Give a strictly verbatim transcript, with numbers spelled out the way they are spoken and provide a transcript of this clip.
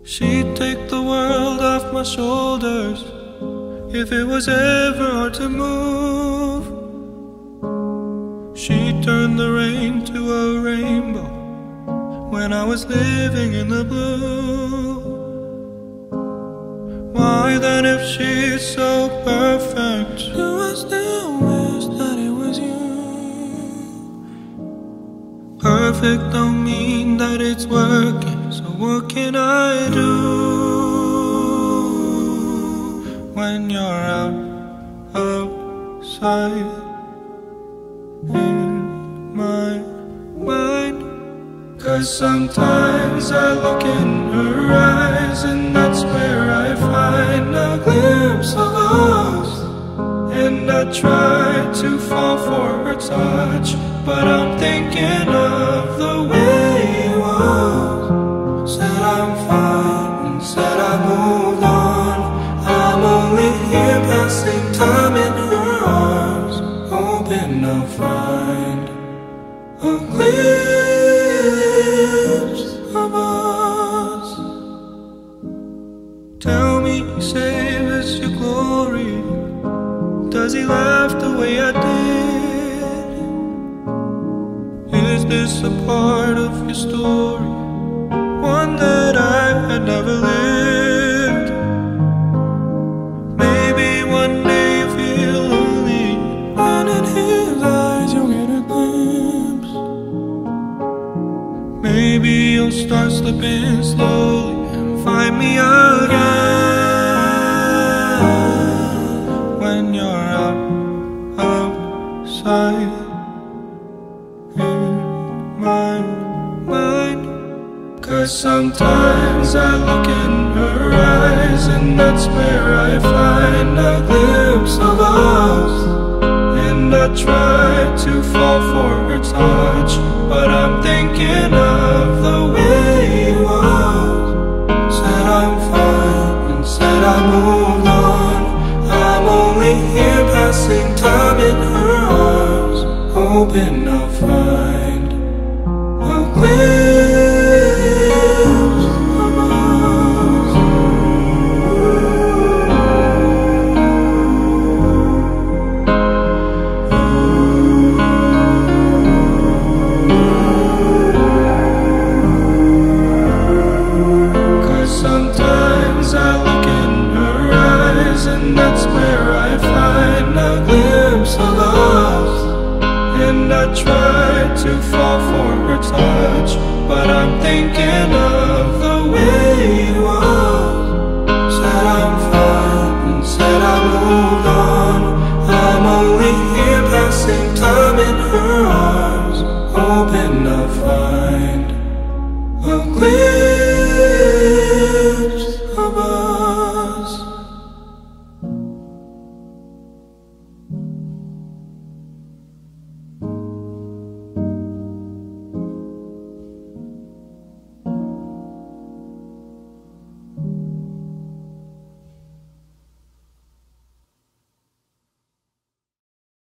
She'd take the world off my shoulders if it was ever hard to move. She'd turn the rain to a rainbow when I was living in the blue. Why then, if she's so perfect, do I still wish that it was you? Perfect don't mean that it's working, so what can I do when you're out outside in my mind? 'Cause sometimes I look in her eyes, and that's where I find a glimpse of us. And I try to fall for her touch, but I'm thinking of the way it was. Said I'm fine and said I moved on. I'm only here passing time in her arms, hoping I'll find a glimpse of us. Tell me, save us your glory. Does he laugh the way I did? Is this a part of your story, one that I had never lived? Maybe one day you feel lonely, and in his eyes you'll get a glimpse. Maybe you'll start slipping slowly and find me again when you're out outside in my mind. 'Cause sometimes I look in her eyes, and that's where I find a glimpse of us. And I try to fall for her touch, but I'm thinking of the way it was. Said I'm fine and said I moved on. I'm only here passing time in her arms, hoping I'll find a glimpse of us. 'Cause sometimes I look in her eyes, and that's where I find a glimpse of us. And I try to fall for her touch, but I'm thinking of the way it was. Said I'm fine and said I moved on. I'm only here passing time in her arms, hoping I'll find a glimpse